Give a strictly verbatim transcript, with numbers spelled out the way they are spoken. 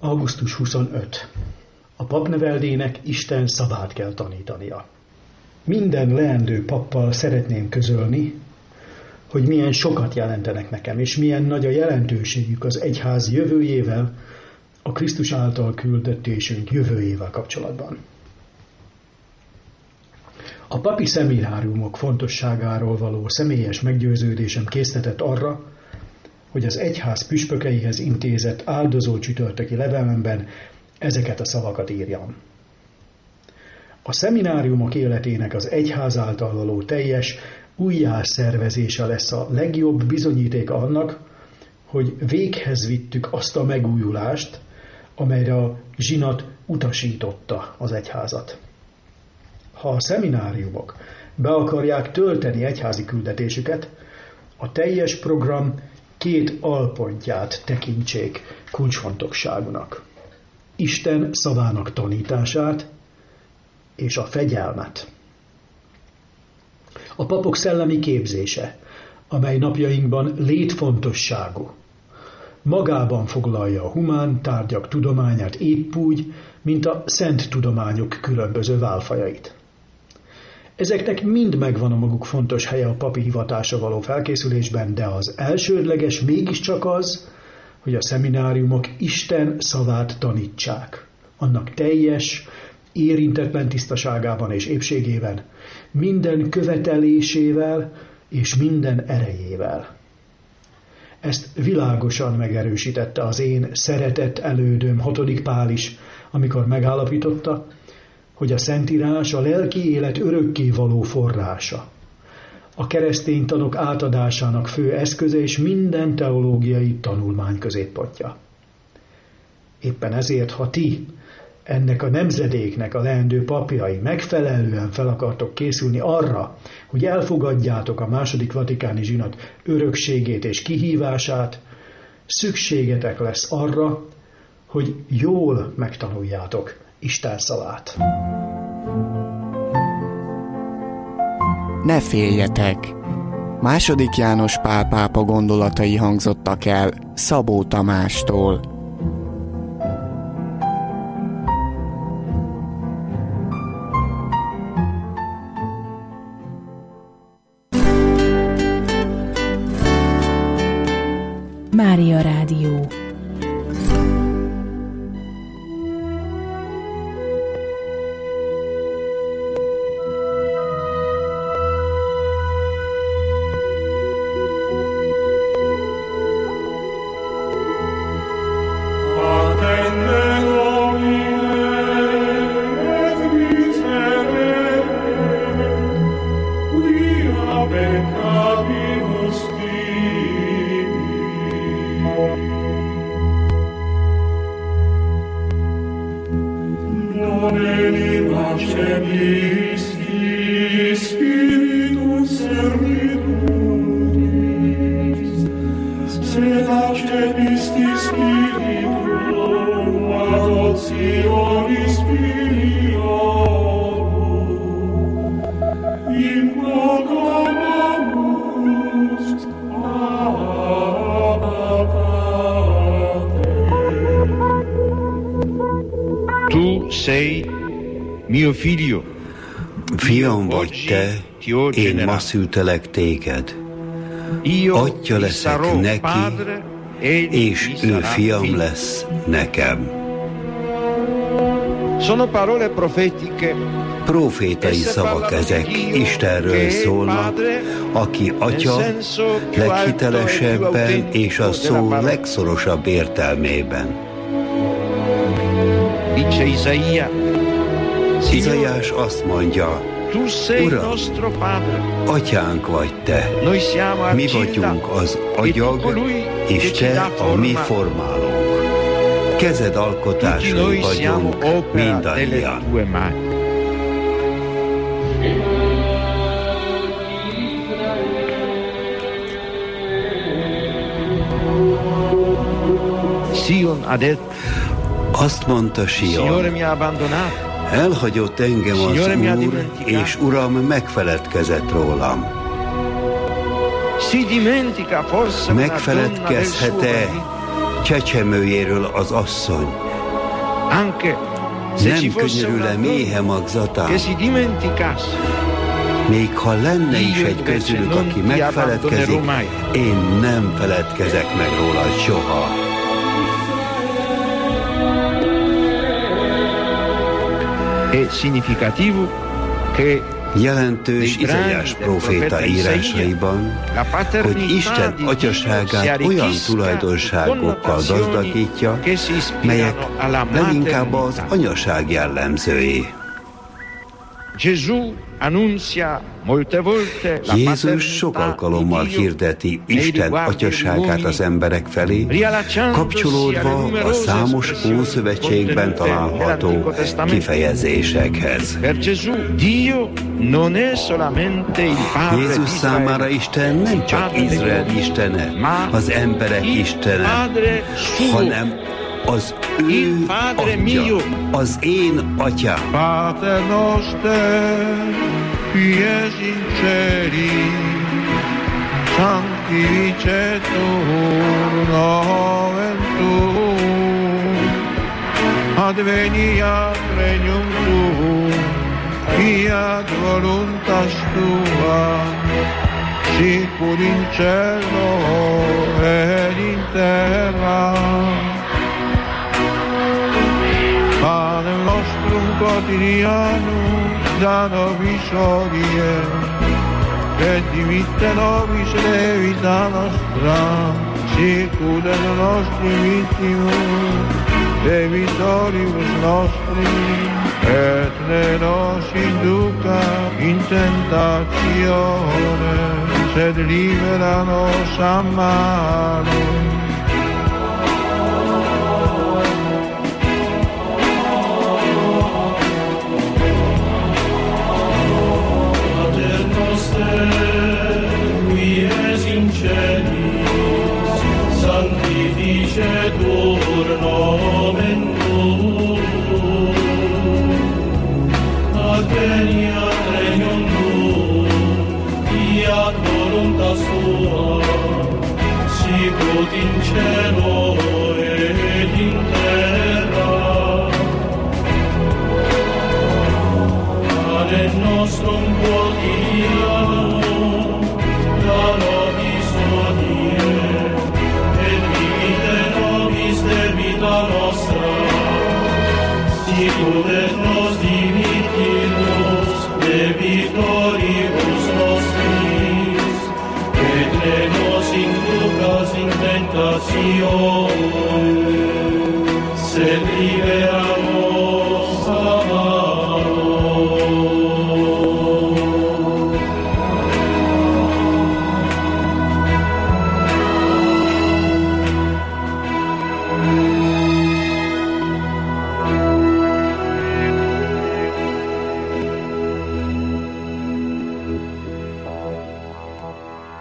augusztus huszonötödike. A papneveldének Isten szavát kell tanítania. Minden leendő pappal szeretném közölni, hogy milyen sokat jelentenek nekem, és milyen nagy a jelentőségük az egyház jövőjével, a Krisztus által küldetésünk jövőjével kapcsolatban. A papi szemináriumok fontosságáról való személyes meggyőződésem késztetett arra, hogy az egyház püspökeihez intézett áldozó csütörtöki levelemben ezeket a szavakat írjam. A szemináriumok életének az egyház által való teljes újjászervezése lesz a legjobb bizonyítéka annak, hogy véghez vittük azt a megújulást, amelyre a zsinat utasította az egyházat. Ha a szemináriumok be akarják tölteni egyházi küldetésüket, a teljes program két alpontját tekintsék kulcsfontosságúnak. Isten szavának tanítását és a fegyelmet. A papok szellemi képzése, amely napjainkban létfontosságú, magában foglalja a humán tárgyak tudományát épp úgy, mint a szent tudományok különböző válfajait. Ezeknek mind megvan a maguk fontos helye a papi hivatásra való felkészülésben, de az elsődleges mégiscsak az, hogy a szemináriumok Isten szavát tanítsák. Annak teljes, érintetlen tisztaságában és épségében, minden követelésével és minden erejével. Ezt világosan megerősítette az én szeretett elődöm hatodik Pál is, amikor megállapította, hogy a Szentírás a lelki élet örökké való forrása, a keresztény tanok átadásának fő eszköze és minden teológiai tanulmány középpontja. Éppen ezért, ha ti ennek a nemzedéknek a leendő papjai megfelelően fel akartok készülni arra, hogy elfogadjátok a második vatikáni zsinat örökségét és kihívását, szükségetek lesz arra, hogy jól megtanuljátok Isten szavát. Ne féljetek! Második János Pál pápa gondolatai hangzottak el Szabó Tamástól. Mária Rádió. Fiam vagy te, én ma szültelek téged. Atya leszek neki, és ő fiam lesz nekem. Profétai szavak ezek, Istenről szólnak, aki atya leghitelesebben és a szó legszorosabb értelmében. Izaiás azt mondja, Uram, atyánk vagy te, mi vagyunk az agyag, és te a mi formálónk. Kezed alkotásai vagyunk mindannyian. Azt mondta Sion, elhagyott engem az Úr, és Uram megfeledkezett rólam. Megfeledkezhet-e csecsemőjéről az asszony. Nem könyörül-e méhe magzatán? Még ha lenne is egy közülük, aki megfeledkezik, én nem feledkezek meg róla soha. Jelentős Izaiás próféta írásaiban, hogy Isten atyaságát olyan tulajdonságokkal gazdagítja, melyek leginkább az anyaság jellemzői. Jézus sok alkalommal hirdeti Isten atyaságát az emberek felé, kapcsolódva a számos Ószövetségben található kifejezésekhez. Jézus számára Isten nem csak Izrael istene, az emberek istene, hanem az ő atya, az én atyám. Pater noster, qui es in celi, sanctificetur nomen tuum, adveniat regnum tuum, fiat voluntas tua, sicur in cielo et in terra. Panem nostrum quotidianum da nobis hodie, et dimitte nobis levita nostra, sicut et nostri vittimus, debitoribus nostri, et ne nos induca in tentatione, sed libera nos a malo. Qui es in celis, sanctificetur nomen tuum, adveniat regnum tuum, fiat voluntas tua, sicut in cielo et in terra. Panem nostrum quotidianum da nobis hodie, et dimitte nobis debita nostra, sicut et nos dimittimus debitoribus nostris, et ne nos inducas in tentatione, sed libera